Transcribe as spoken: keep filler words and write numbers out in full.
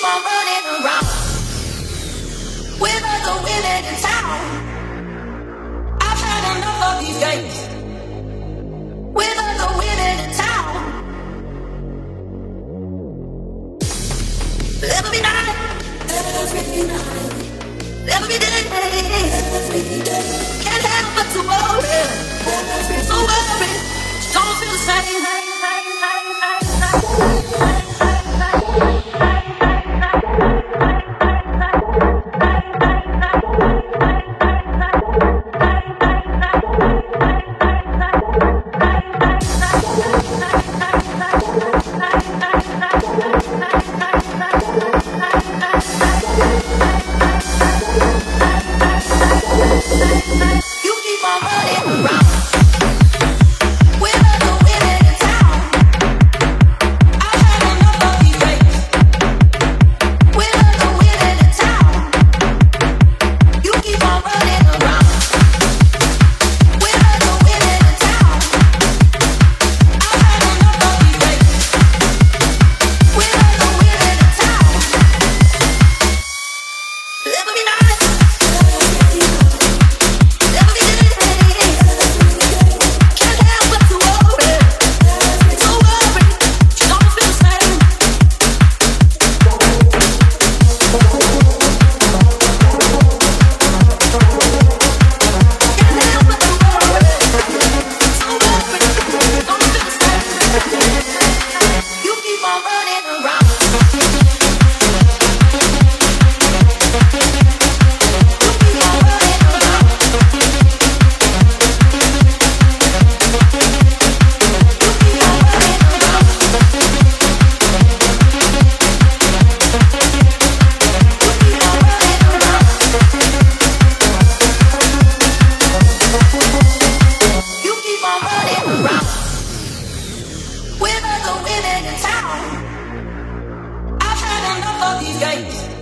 on running around with other women in town. I've had enough of these games with other women in town. Every night, every night, every day, every day. Can't help but to worry, so worry, don't feel the same. You keep on running around with other women in town. I've had enough of these games with other women in town. You keep on running around with other women in town. I've had enough of these games with other women in town. Every night. With other women in town, I've had enough of these games.